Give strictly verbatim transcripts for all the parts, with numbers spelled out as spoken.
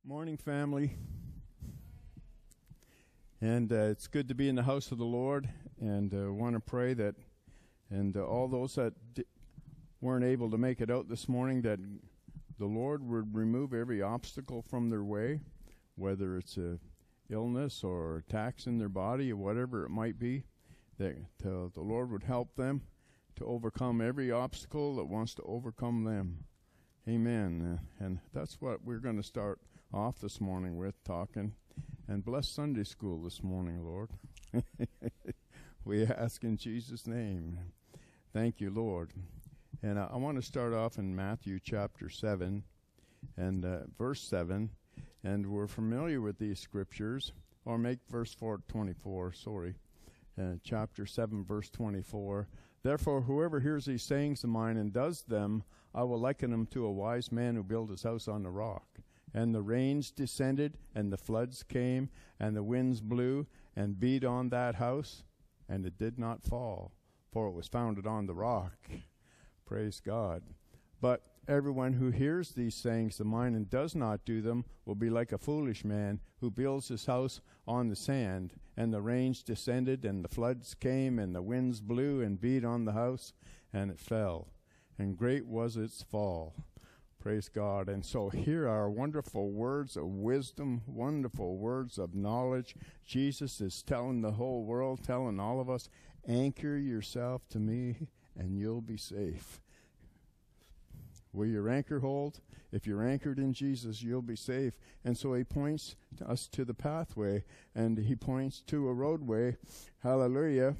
Morning, family. And uh, it's good to be in the house of the Lord, and uh, want to pray that, and uh, all those that di- weren't able to make it out this morning, that the Lord would remove every obstacle from their way, whether it's a illness or attacks in their body or whatever it might be, that uh, the Lord would help them to overcome every obstacle that wants to overcome them. Amen. Uh, and that's what we're going to start off this morning with, talking. And bless Sunday school this morning, Lord. We ask in Jesus' name. Thank you, Lord. And uh, I want to start off in Matthew chapter seven and uh, verse seven. And we're familiar with these scriptures. Or make verse four twenty-four, sorry. Uh, chapter seven, verse twenty-four. Therefore, whoever hears these sayings of mine and does them, I will liken him to a wise man who built his house on the rock. And the rains descended, and the floods came, and the winds blew, and beat on that house, and it did not fall, for it was founded on the rock. Praise God. But everyone who hears these sayings of mine and does not do them will be like a foolish man who builds his house on the sand. And the rains descended, and the floods came, and the winds blew and beat on the house, and it fell. And great was its fall. Praise God. And so here are wonderful words of wisdom, wonderful words of knowledge. Jesus is telling the whole world, telling all of us, anchor yourself to me and you'll be safe. Will your anchor hold? If you're anchored in Jesus, you'll be safe. And so he points to us to the pathway, and he points to a roadway, hallelujah,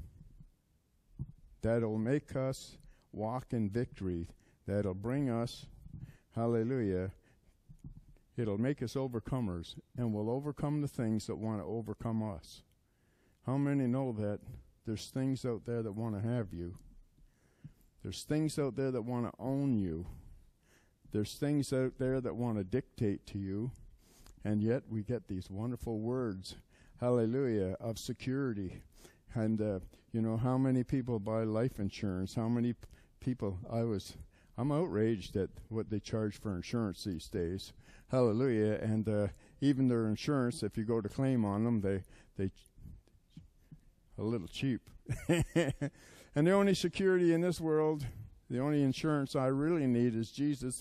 that'll make us walk in victory, that'll bring us, hallelujah, it'll make us overcomers, and we'll overcome the things that want to overcome us. How many know that there's things out there that want to have you? There's things out there that want to own you. There's things out there that want to dictate to you. And yet we get these wonderful words, hallelujah, of security. And, uh, you know, how many people buy life insurance? How many p- people, I was, I'm outraged at what they charge for insurance these days. Hallelujah. And uh, even their insurance, if you go to claim on them, they, they, a little cheap. And the only security in this world, the only insurance I really need is Jesus.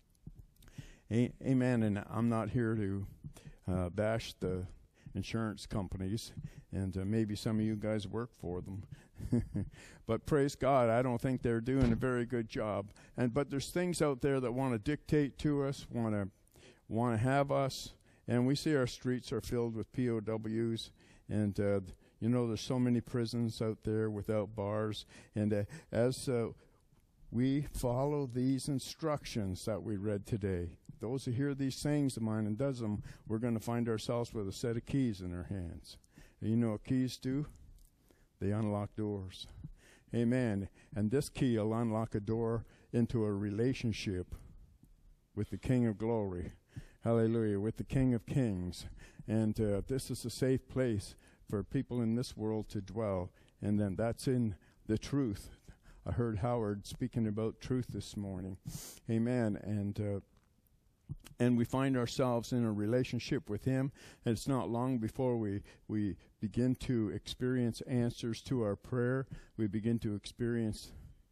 A- Amen. And I'm not here to uh, bash the insurance companies, and uh, maybe some of you guys work for them. But praise God, I don't think they're doing a very good job. And but there's things out there that want to dictate to us, want to want to have us, and we see our streets are filled with P O Ws, and uh, you know, there's so many prisons out there without bars. And uh, as uh, we follow these instructions that we read today, those who hear these sayings of mine and does them, we're going to find ourselves with a set of keys in our hands. And you know what keys do? They unlock doors. Amen. And this key will unlock a door into a relationship with the King of Glory. Hallelujah. With the King of Kings. And uh, this is a safe place for people in this world to dwell, and then that's in the truth. I heard Howard speaking about truth this morning. Amen. And uh, and we find ourselves in a relationship with him, and it's not long before we, we begin to experience answers to our prayer. We begin to experience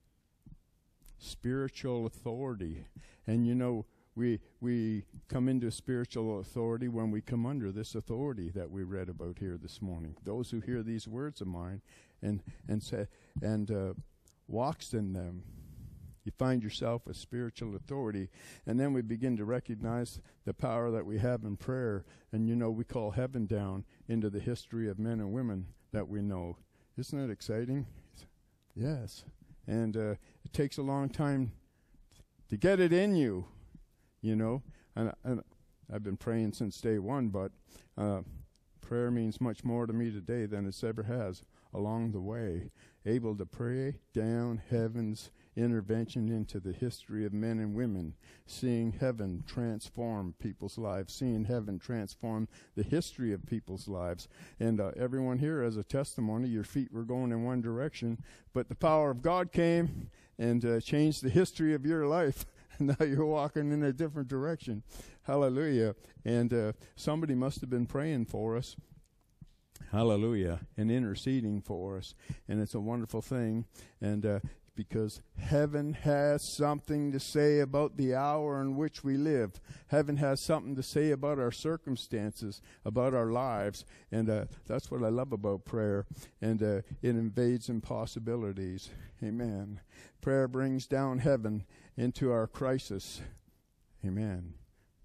spiritual authority. And you know, We we come into spiritual authority when we come under this authority that we read about here this morning. Those who hear these words of mine and and say, and uh, walks in them, you find yourself with spiritual authority. And then we begin to recognize the power that we have in prayer. And you know, we call heaven down into the history of men and women that we know. Isn't that exciting? Yes. And uh, it takes a long time to get it in you. You know, and, and I've been praying since day one, but uh, prayer means much more to me today than it's ever has along the way. Able to pray down heaven's intervention into the history of men and women, seeing heaven transform people's lives, seeing heaven transform the history of people's lives. And uh, everyone here has a testimony. Your feet were going in one direction, but the power of God came and uh, changed the history of your life. Now you're walking in a different direction. Hallelujah. And uh, somebody must have been praying for us. Hallelujah. And interceding for us. And it's a wonderful thing. And uh, because heaven has something to say about the hour in which we live. Heaven has something to say about our circumstances, about our lives. And uh, that's what I love about prayer. And uh, it invades impossibilities. Amen. Prayer brings down heaven into our crisis. Amen.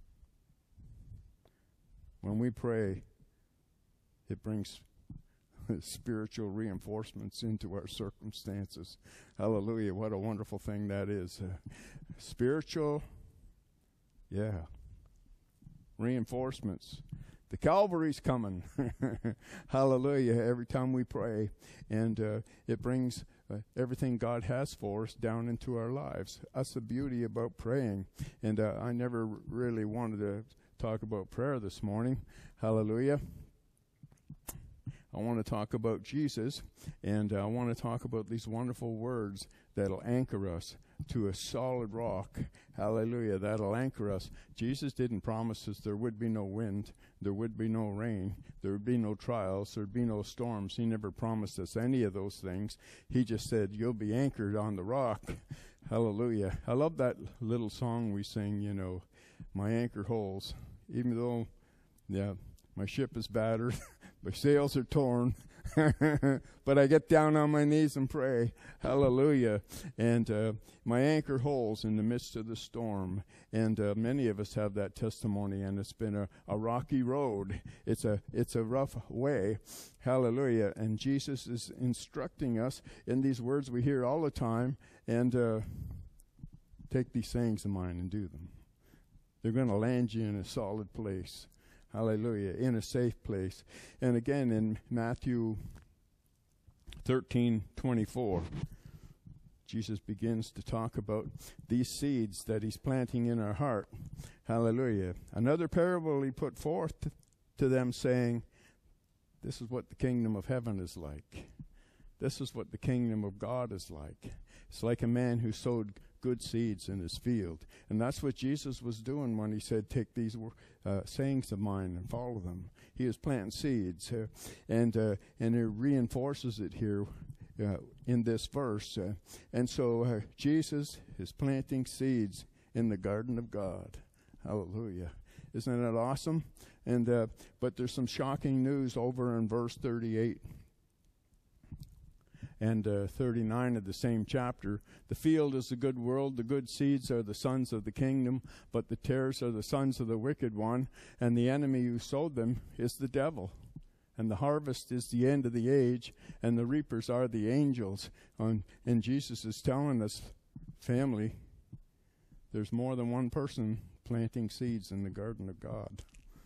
When we pray, it brings spiritual reinforcements into our circumstances. Hallelujah. What a wonderful thing that is. Uh, spiritual, yeah, reinforcements. The Calvary's coming. Hallelujah. Every time we pray. And uh, it brings uh, everything God has for us down into our lives. That's the beauty about praying. And uh, I never r- really wanted to talk about prayer this morning. Hallelujah. I want to talk about Jesus, and uh, I want to talk about these wonderful words that'll anchor us to a solid rock. Hallelujah, that'll anchor us. Jesus didn't promise us there would be no wind, there would be no rain, there would be no trials, there'd be no storms. He never promised us any of those things. He just said, you'll be anchored on the rock. Hallelujah. I love that little song we sing, you know, my anchor holds. Even though, yeah, my ship is battered, my sails are torn, but I get down on my knees and pray. Hallelujah. And uh, my anchor holds in the midst of the storm. And uh, many of us have that testimony, and it's been a, a rocky road. It's a it's a rough way. Hallelujah. And Jesus is instructing us in these words we hear all the time. And uh, take these sayings of mine and do them. They're going to land you in a solid place. Hallelujah. In a safe place. And again, in Matthew thirteen twenty-four, Jesus begins to talk about these seeds that he's planting in our heart. Hallelujah. Another parable he put forth to them, saying, this is what the kingdom of heaven is like. This is what the kingdom of God is like. It's like a man who sowed good seeds in his field. And that's what Jesus was doing when he said, take these uh, sayings of mine and follow them. He was planting seeds. Uh, and uh, and it reinforces it here uh, in this verse. Uh, and so uh, Jesus is planting seeds in the garden of God. Hallelujah. Isn't that awesome? And uh, but there's some shocking news over in verse thirty-eight. And uh, thirty-nine of the same chapter. The field is the good world, the good seeds are the sons of the kingdom, but the tares are the sons of the wicked one, and the enemy who sowed them is the devil. And the harvest is the end of the age, and the reapers are the angels. Um, and Jesus is telling us, family, there's more than one person planting seeds in the garden of God.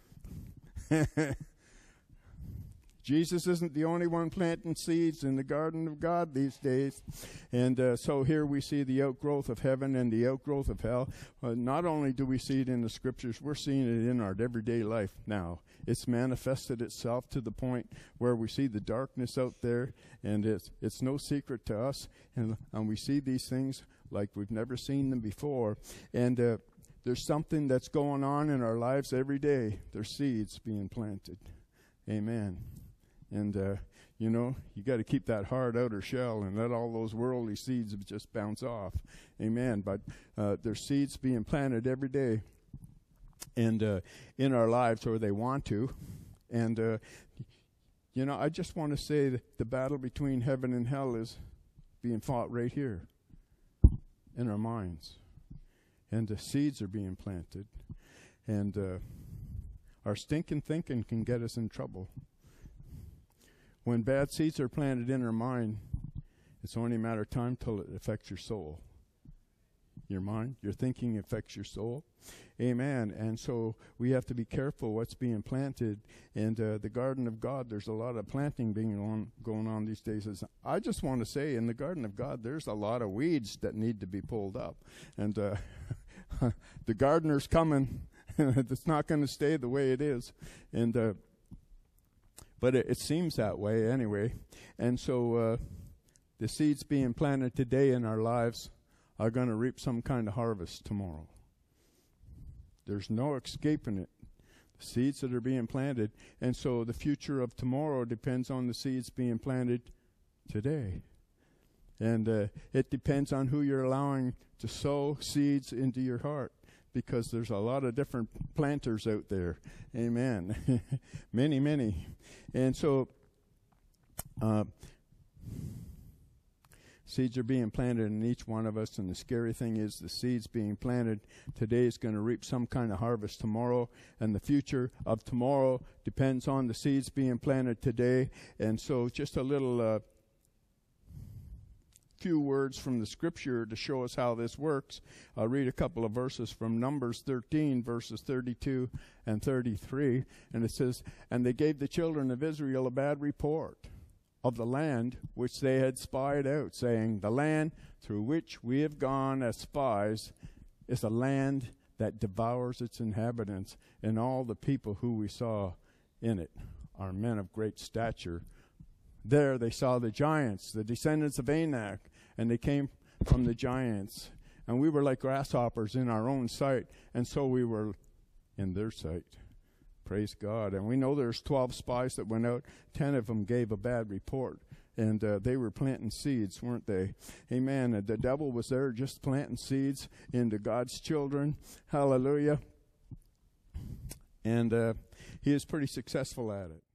Jesus isn't the only one planting seeds in the garden of God these days. And uh, so here we see the outgrowth of heaven and the outgrowth of hell. Uh, not only do we see it in the scriptures, we're seeing it in our everyday life now. It's manifested itself to the point where we see the darkness out there, and it's it's no secret to us. And, and we see these things like we've never seen them before. And uh, there's something that's going on in our lives every day. There's seeds being planted. Amen. And, uh, you know, you got to keep that hard outer shell and let all those worldly seeds just bounce off. Amen. But uh, there's seeds being planted every day and uh, in our lives, or they want to. And, uh, you know, I just want to say that the battle between heaven and hell is being fought right here in our minds. And the seeds are being planted. And uh, our stinking thinking can get us in trouble. When bad seeds are planted in our mind, it's only a matter of time till it affects your soul. Your mind, your thinking affects your soul. Amen. And so we have to be careful what's being planted. And uh, the garden of God, there's a lot of planting being on, going on these days. As I just want to say, in the garden of God, there's a lot of weeds that need to be pulled up. And uh, the gardener's coming. It's not going to stay the way it is. And uh, But it, it seems that way anyway. And so uh, the seeds being planted today in our lives are going to reap some kind of harvest tomorrow. There's no escaping it. The seeds that are being planted. And so the future of tomorrow depends on the seeds being planted today. And uh, it depends on who you're allowing to sow seeds into your heart, because there's a lot of different planters out there. Amen. Many, many. And so uh, seeds are being planted in each one of us, and the scary thing is the seeds being planted today is going to reap some kind of harvest tomorrow, and the future of tomorrow depends on the seeds being planted today. And so just a little uh, few words from the scripture to show us how this works. I'll read a couple of verses from Numbers thirteen, verses thirty-two and thirty-three, and it says, "And they gave the children of Israel a bad report of the land which they had spied out, saying, The land through which we have gone as spies is a land that devours its inhabitants, and all the people who we saw in it are men of great stature. There they saw the giants, the descendants of Anak, and they came from the giants. And we were like grasshoppers in our own sight, and so we were in their sight." Praise God. And we know there's twelve spies that went out. Ten of them gave a bad report. And uh, they were planting seeds, weren't they? Amen. And the devil was there just planting seeds into God's children. Hallelujah. And uh, he is pretty successful at it.